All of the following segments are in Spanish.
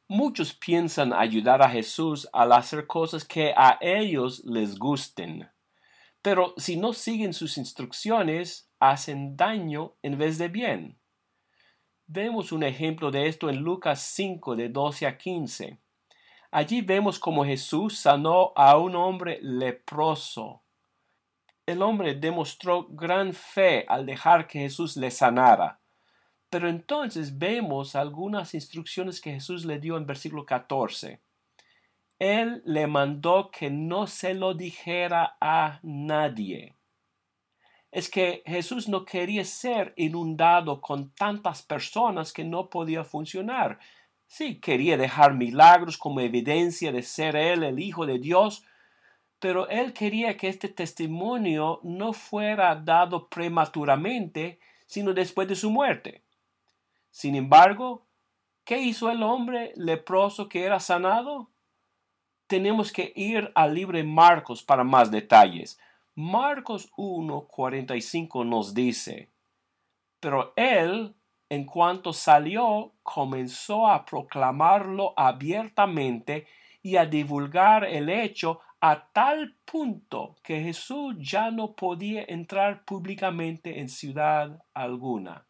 Muchos piensan ayudar a Jesús al hacer cosas que a ellos les gusten, pero si no siguen sus instrucciones, hacen daño en vez de bien. Vemos un ejemplo de esto en Lucas 5, de 12 a 15. Allí vemos cómo Jesús sanó a un hombre leproso. El hombre demostró gran fe al dejar que Jesús le sanara. Pero entonces vemos algunas instrucciones que Jesús le dio en versículo 14. Él le mandó que no se lo dijera a nadie. Es que Jesús no quería ser inundado con tantas personas que no podía funcionar. Sí, quería dejar milagros como evidencia de ser él el Hijo de Dios, pero él quería que este testimonio no fuera dado prematuramente, sino después de su muerte. Sin embargo, ¿qué hizo el hombre leproso que era sanado? Tenemos que ir al libro de Marcos para más detalles. Marcos 1:45 nos dice, pero él, en cuanto salió, comenzó a proclamarlo abiertamente y a divulgar el hecho a tal punto que Jesús ya no podía entrar públicamente en ciudad alguna.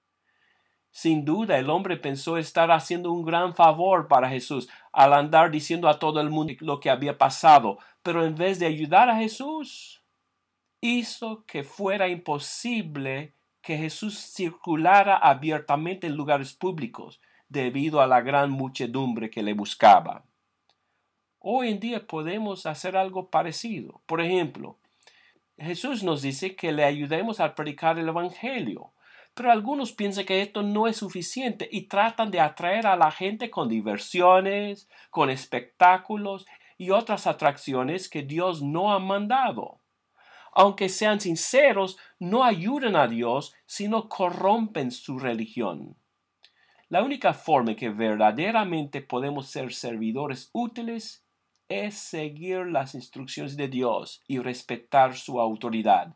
Sin duda, el hombre pensó estar haciendo un gran favor para Jesús al andar diciendo a todo el mundo lo que había pasado, pero en vez de ayudar a Jesús, hizo que fuera imposible que Jesús circulara abiertamente en lugares públicos debido a la gran muchedumbre que le buscaba. Hoy en día podemos hacer algo parecido. Por ejemplo, Jesús nos dice que le ayudemos a predicar el Evangelio. Pero algunos piensan que esto no es suficiente y tratan de atraer a la gente con diversiones, con espectáculos y otras atracciones que Dios no ha mandado. Aunque sean sinceros, no ayudan a Dios, sino corrompen su religión. La única forma en que verdaderamente podemos ser servidores útiles es seguir las instrucciones de Dios y respetar su autoridad.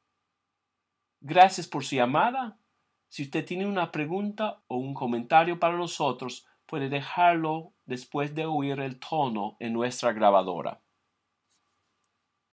Gracias por su llamada. Si usted tiene una pregunta o un comentario para nosotros, puede dejarlo después de oír el tono en nuestra grabadora.